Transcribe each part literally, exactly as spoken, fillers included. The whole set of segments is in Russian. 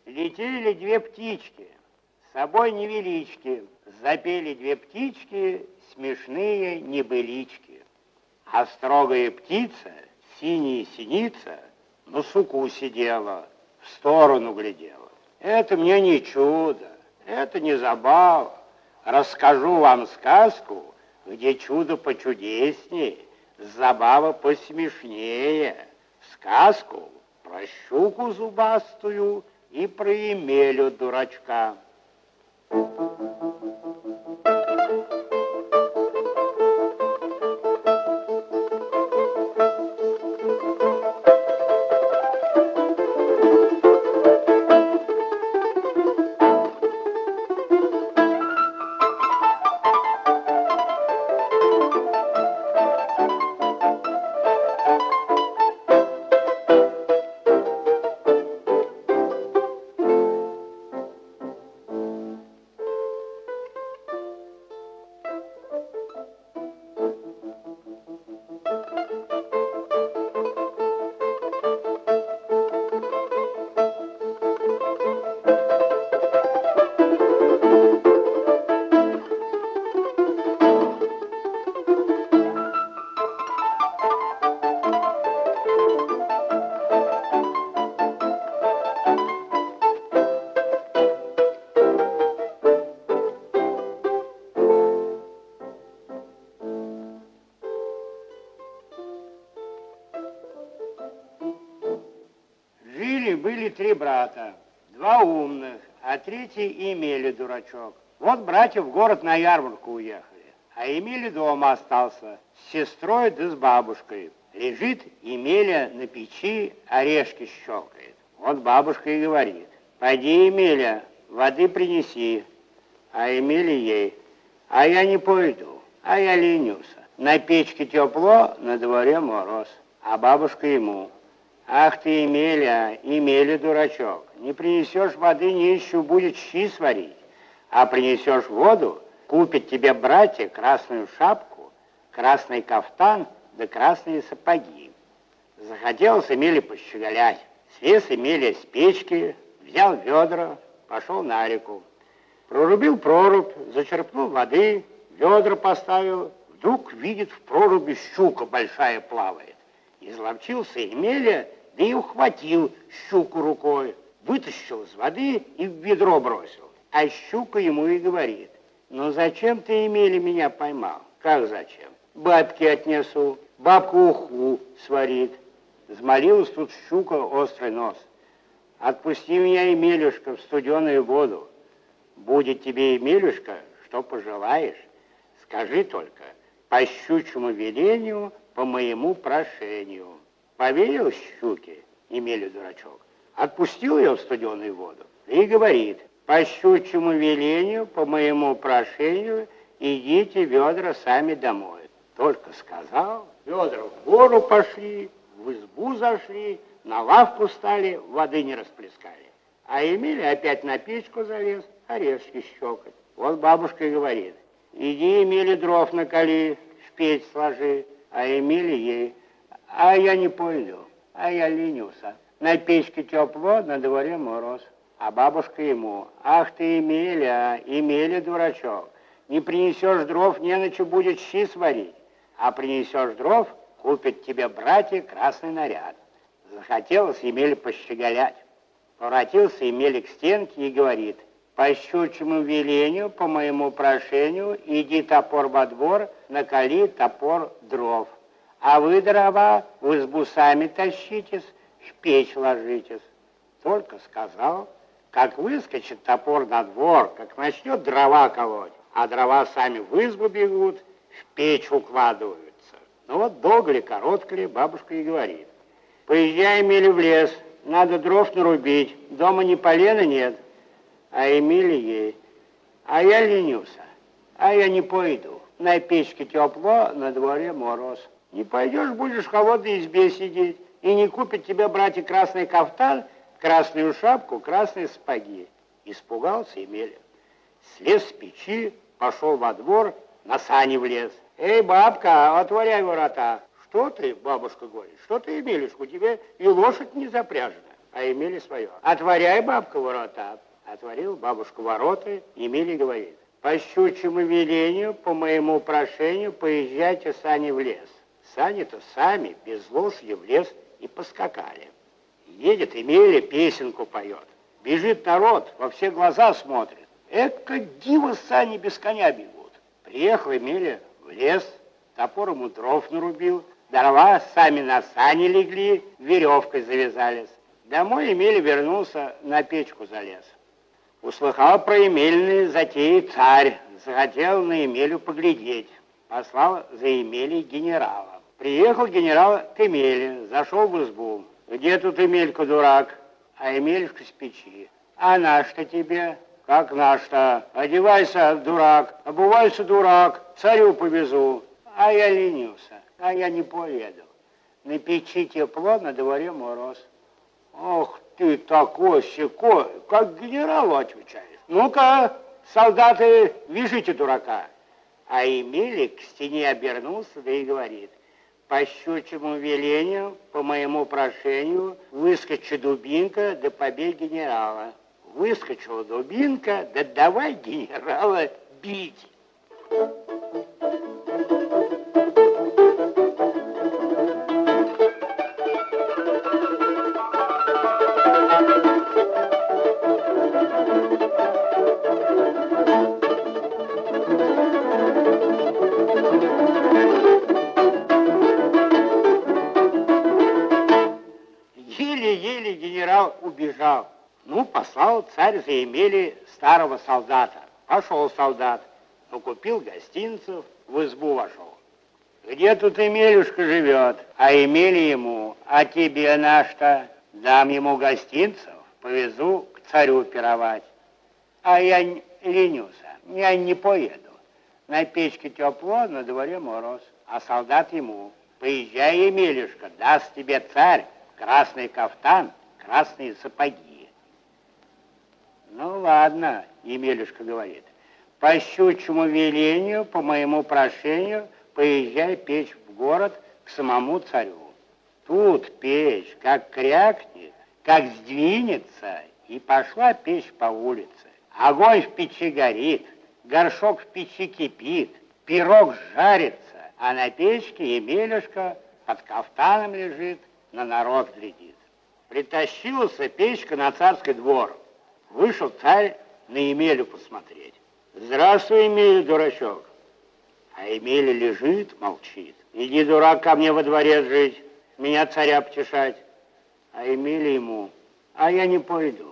Летели две птички, с собой невелички, запели две птички смешные небылички. А строгая птица, синяя синица, на суку сидела, в сторону глядела. Это мне не чудо, это не забава. Расскажу вам сказку, где чудо почудеснее, забава посмешнее. Сказку про щуку зубастую и про Емелю дурачка. Были три брата, два умных, а третий Емеля дурачок. Вот братья в город на ярмарку уехали, а Емеля дома остался с сестрой да с бабушкой. Лежит Емеля на печи, орешки щелкает. Вот бабушка и говорит: пойди, Емеля, воды принеси. А Емеля ей: а я не пойду, а я ленюсь. На печке тепло, на дворе мороз. А бабушка ему: ах ты, Емеля, Емеля дурачок, не принесешь воды, нищу будет щи сварить, а принесешь воду, купят тебе братья красную шапку, красный кафтан да красные сапоги. Захотелось Емеле пощеголять. Слез Емеля с печки, взял ведра, пошел на реку. Прорубил прорубь, зачерпнул воды, ведра поставил. Вдруг видит, в проруби щука большая плавает. Изловчился Емеля, да и ухватил щуку рукой, вытащил из воды и в ведро бросил. А щука ему и говорит: ну зачем ты, Емеля, меня поймал? Как зачем? Бабке отнесу, бабка уху сварит. Взмолилась тут щука острый нос: отпусти меня, Емелюшка, в студеную воду. Будет тебе, Емелюшка, что пожелаешь. Скажи только: по щучьему велению, по моему прошению. Поверил щуке Емеля дурачок, отпустил ее в студеную воду и говорит: по щучьему велению, по моему прошению, идите ведра сами домой. Только сказал, ведра в гору пошли, в избу зашли, на лавку стали, воды не расплескали. А Емеля опять на печку залез, орешки щелкать. Вот бабушка и говорит: иди, Емеля, дров накали, в печь сложи. А Емеля ей: а я не пойду, а я ленюся. На печке тепло, на дворе мороз. А бабушка ему: ах ты, Емеля, Емеля дурачок, не принесешь дров, не на что будет щи сварить. А принесешь дров, купят тебе братья красный наряд. Захотелось Емеле пощеголять. Поворотился Емеля к стенке и говорит: по щучьему велению, по моему прошению, иди топор во двор, накали топор дров. А вы, дрова, в избу сами тащитесь, в печь ложитесь. Только сказал, как выскочит топор на двор, как начнет дрова колоть, а дрова сами в избу бегут, в печь укладываются. Ну вот долго ли, коротко ли, бабушка и говорит: поезжай, Емеля, в лес, надо дров нарубить, дома ни полена нет. А Емеля ей: а я ленюся, а я не пойду. На печке тепло, на дворе мороз. Не пойдешь, будешь в холодной избе сидеть, и не купят тебе братья красный кафтан, красную шапку, красные сапоги. Испугался Емеля. Слез с печи, пошел во двор, на сани влез. Эй, бабка, отворяй ворота. Что ты, бабушка говорит, что ты, Емелюшка, у тебя и лошадь не запряжена. а Емеля свое. Отворяй, бабка, ворота. Отворил бабушка ворота, Емеля говорит: по щучьему велению, по моему прошению, поезжайте сани в лес. Сани-то сами, без лошади, в лес и поскакали. Едет Емеля, песенку поет. Бежит народ, во все глаза смотрит. Эка диво сани без коня бегут. Приехал Емеля в лес, топором у дров нарубил, дрова сами на сани легли, веревкой завязались. Домой Емеля вернулся, на печку залез. Услыхал про Емельные затеи царь, захотел на Емелю поглядеть. Послал за Емелей генерала. Приехал генерал к Емеле, зашел в избу. Где тут Емелька, дурак? А Емелька с печи. А наш-то тебе? Как наш-то? Одевайся, дурак, обувайся, дурак, царю повезу. А я ленился, а я не поеду. На печи тепло, на дворе мороз. Ох ты такой сякой, как генералу отвечаешь. Ну-ка, солдаты, вяжите дурака. А Емеля к стене обернулся, да и говорит: по щучьему велению, по моему прошению, выскочит дубинка, да побей генерала. Выскочила дубинка, да давай генерала бить. Еле-еле генерал убежал. Ну, послал царь за Емелей старого солдата. Пошел солдат, накупил гостинцев, в избу вошел. Где тут Емелюшка живет? А Емеля ему: а тебе на-что? Дам ему гостинцев, повезу к царю пировать. А я ленюся, я не поеду. На печке тепло, на дворе мороз. А солдат ему: поезжай, Емелюшка, даст тебе царь красный кафтан, красные сапоги. Ну ладно, Емелюшка говорит, по щучьему велению, по моему прошению, поезжай печь в город к самому царю. Тут печь как крякнет, как сдвинется, и пошла печь по улице. Огонь в печи горит, горшок в печи кипит, пирог жарится, а на печке Емелюшка под кафтаном лежит, на народ глядит. Притащился печка на царский двор. Вышел царь на Емелю посмотреть. Здравствуй, Емеля, дурачок. А Емеля лежит, молчит. Иди, дурак, ко мне во дворец жить, меня царя потешать. А Емеля ему: а я не пойду.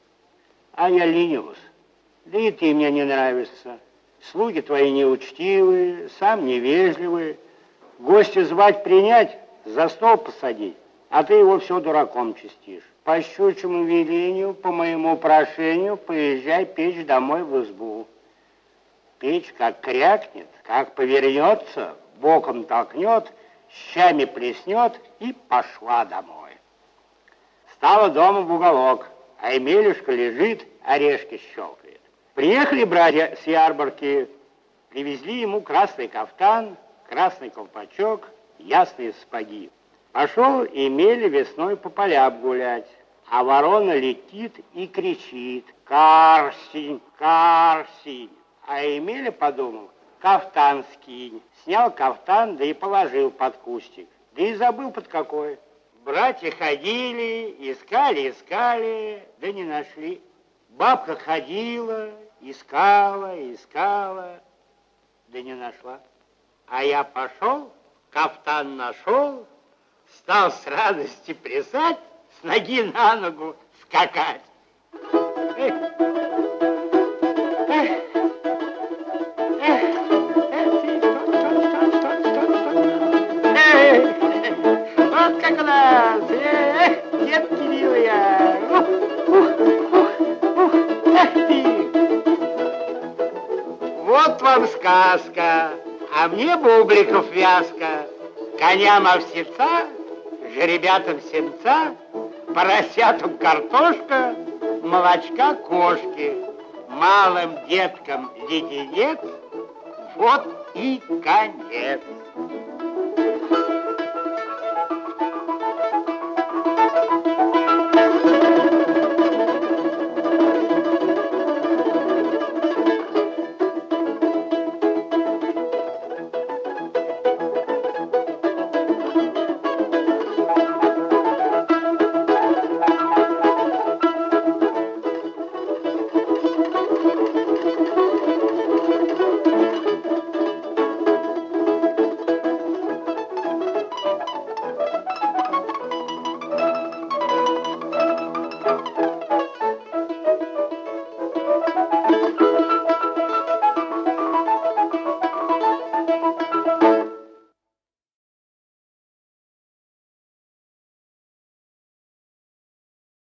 А я ленюсь. Да и ты мне не нравишься. Слуги твои неучтивые, сам невежливый. Гостя звать принять, за стол посадить, а ты его все дураком чистишь. По щучьему велению, по моему прошению, поезжай печь домой в избу. Печь как крякнет, как повернется, боком толкнет, щами плеснет и пошла домой. Стала дома в уголок, а Емелюшка лежит, орешки щелкает. Приехали братья с ярмарки, привезли ему красный кафтан, красный колпачок, ясные сапоги. Пошел Емеля весной по полям гулять, а ворона летит и кричит: «Карсень, Карсень!» А Емеля подумал: кафтан скинь. Снял кафтан, да и положил под кустик. Да и забыл под какой. Братья ходили, искали, искали, да не нашли. Бабка ходила, искала, искала, да не нашла. А я пошел, кафтан нашел, стал с радости плясать, с ноги на ногу скакать. Эх, эх, эх, эх, вот как у нас, эх, детки милые, ух, ух, ух, ух, эх ты. Вот вам сказка, а мне бубликов вязка, коням овсеца, жеребятам сенца, поросятам картошка, молочка кошки, малым деткам леденец, вот и конец.